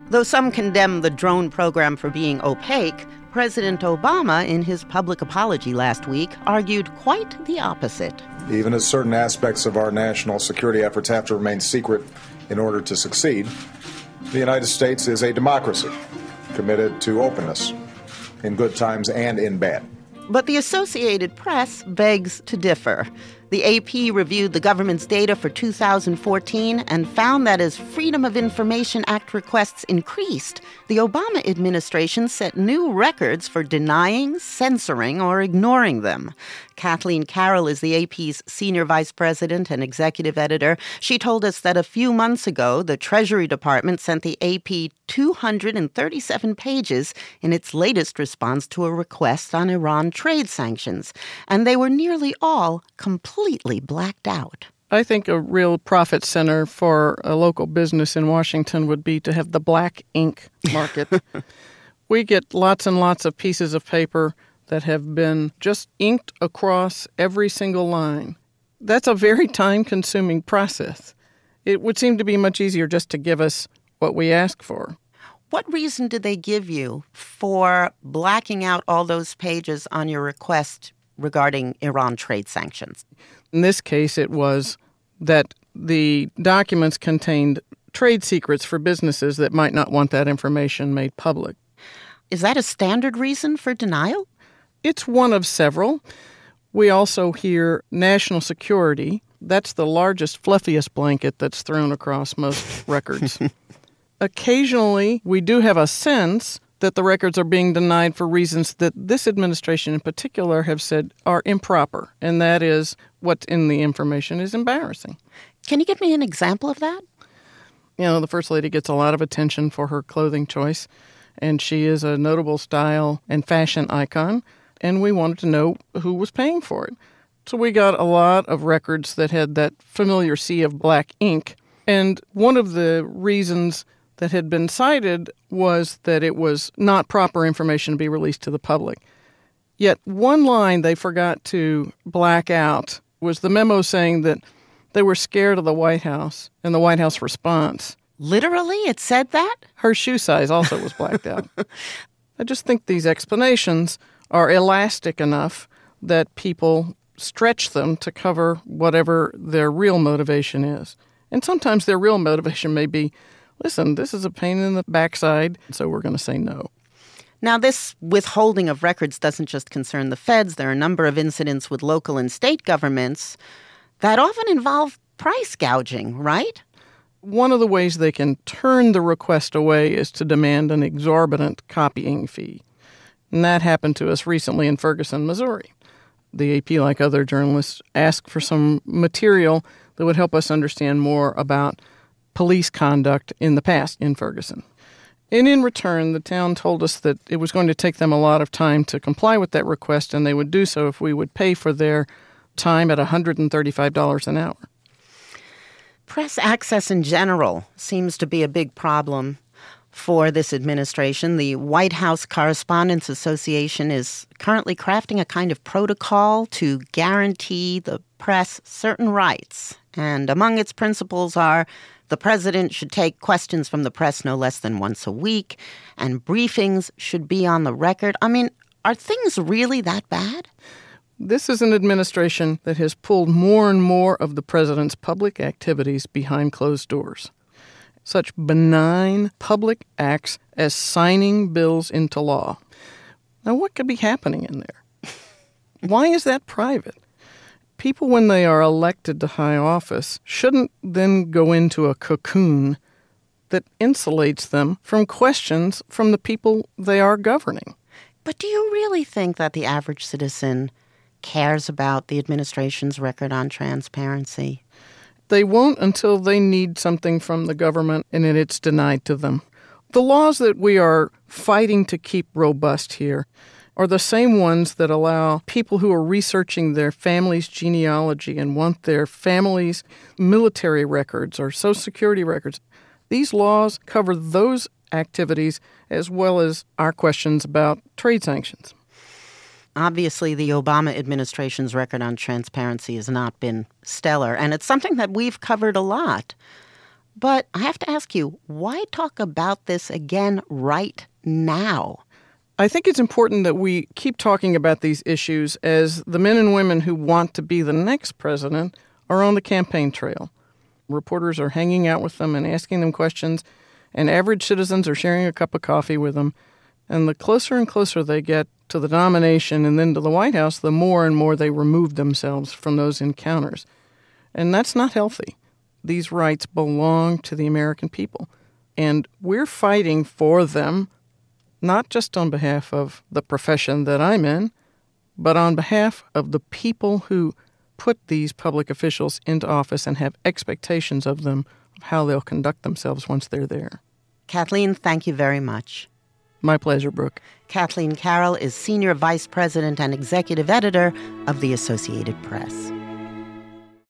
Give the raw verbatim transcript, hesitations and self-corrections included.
Though some condemn the drone program for being opaque, President Obama, in his public apology last week, argued quite the opposite. Even as certain aspects of our national security efforts have to remain secret in order to succeed, the United States is a democracy committed to openness in good times and in bad. But the Associated Press begs to differ. The A P reviewed the government's data for two thousand fourteen and found that as Freedom of Information Act requests increased, the Obama administration set new records for denying, censoring, or ignoring them. Kathleen Carroll is the A P's senior vice president and executive editor. She told us that a few months ago, the Treasury Department sent the A P two hundred thirty-seven pages in its latest response to a request on Iran trade sanctions, and they were nearly all completely blacked out. I think a real profit center for a local business in Washington would be to have the black ink market. We get lots and lots of pieces of paper that have been just inked across every single line. That's a very time-consuming process. It would seem to be much easier just to give us what we ask for. What reason did they give you for blacking out all those pages on your request regarding Iran trade sanctions? In this case, it was that the documents contained trade secrets for businesses that might not want that information made public. Is that a standard reason for denial? It's one of several. We also hear national security. That's the largest, fluffiest blanket that's thrown across most records. Occasionally, we do have a sense that the records are being denied for reasons that this administration in particular have said are improper, and that is what's in the information is embarrassing. Can you give me an example of that? You know, the First Lady gets a lot of attention for her clothing choice, and she is a notable style and fashion icon, and we wanted to know who was paying for it. So we got a lot of records that had that familiar sea of black ink, and one of the reasons that had been cited was that it was not proper information to be released to the public. Yet one line they forgot to black out was the memo saying that they were scared of the White House and the White House response. Literally? It said that? Her shoe size also was blacked out. I just think these explanations are elastic enough that people stretch them to cover whatever their real motivation is. And sometimes their real motivation may be, listen, this is a pain in the backside, so we're going to say no. Now, this withholding of records doesn't just concern the feds. There are a number of incidents with local and state governments that often involve price gouging, right? One of the ways they can turn the request away is to demand an exorbitant copying fee. And that happened to us recently in Ferguson, Missouri. The A P, like other journalists, asked for some material that would help us understand more about police conduct in the past in Ferguson. And in return, the town told us that it was going to take them a lot of time to comply with that request, and they would do so if we would pay for their time at one hundred thirty-five dollars an hour. Press access in general seems to be a big problem for this administration. The White House Correspondents Association is currently crafting a kind of protocol to guarantee the press certain rights. And among its principles are the president should take questions from the press no less than once a week, and briefings should be on the record. I mean, are things really that bad? This is an administration that has pulled more and more of the president's public activities behind closed doors. Such benign public acts as signing bills into law. Now, what could be happening in there? Why is that private? People, when they are elected to high office, shouldn't then go into a cocoon that insulates them from questions from the people they are governing. But do you really think that the average citizen cares about the administration's record on transparency? They won't until they need something from the government and it's denied to them. The laws that we are fighting to keep robust here are the same ones that allow people who are researching their family's genealogy and want their family's military records or Social Security records. These laws cover those activities as well as our questions about trade sanctions. Obviously, the Obama administration's record on transparency has not been stellar, and it's something that we've covered a lot. But I have to ask you, why talk about this again right now? I think it's important that we keep talking about these issues as the men and women who want to be the next president are on the campaign trail. Reporters are hanging out with them and asking them questions, and average citizens are sharing a cup of coffee with them. And the closer and closer they get to the nomination and then to the White House, the more and more they remove themselves from those encounters. And that's not healthy. These rights belong to the American people. And we're fighting for them, not just on behalf of the profession that I'm in, but on behalf of the people who put these public officials into office and have expectations of them of how they'll conduct themselves once they're there. Kathleen, thank you very much. My pleasure, Brooke. Kathleen Carroll is Senior Vice President and Executive Editor of the Associated Press.